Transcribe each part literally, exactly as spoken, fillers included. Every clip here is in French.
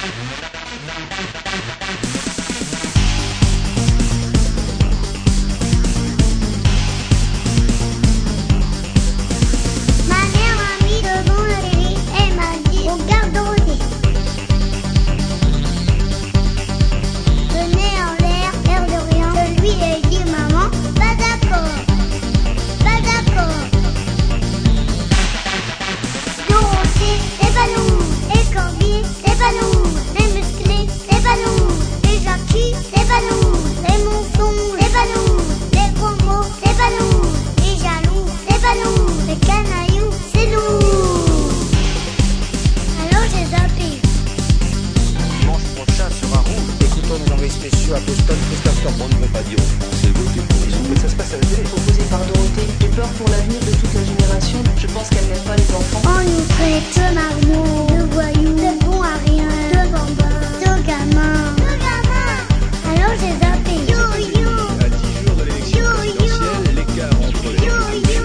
Spéciaux à Boston, Christophe on ne veut pas dire aux Français, votez pour ils ont. Mais ça se passe à la télé. Proposé par Dorothée, j'ai peur pour l'avenir de toute la génération. Je pense qu'elle n'aime pas les enfants. On nous traite de marmots, de voyous, de bons à rien, de bambins, de gamins, de gamins. Alors j'ai zappé. Yo yo. À dix jours de l'élection présidentielle, l'écart entre les Yo yo.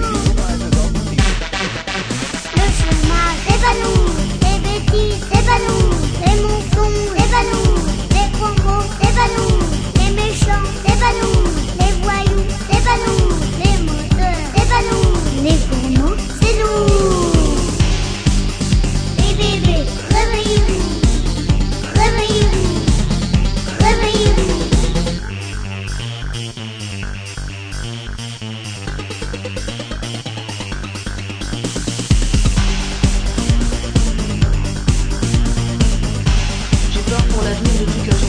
Le chômage, c'est pas nous. Les bêtises, c'est pas nous. Les mensonges, c'est pas nous. Les promos, c'est pas nous. Les méchants, c'est pas nous. Les voyous, c'est pas nous. Les menteurs, c'est pas nous. Les gourmands, c'est nous. Les bébés, réveillez-vous. Réveillez-vous. Réveillez-vous. J'ai peur pour l'avenir de toute la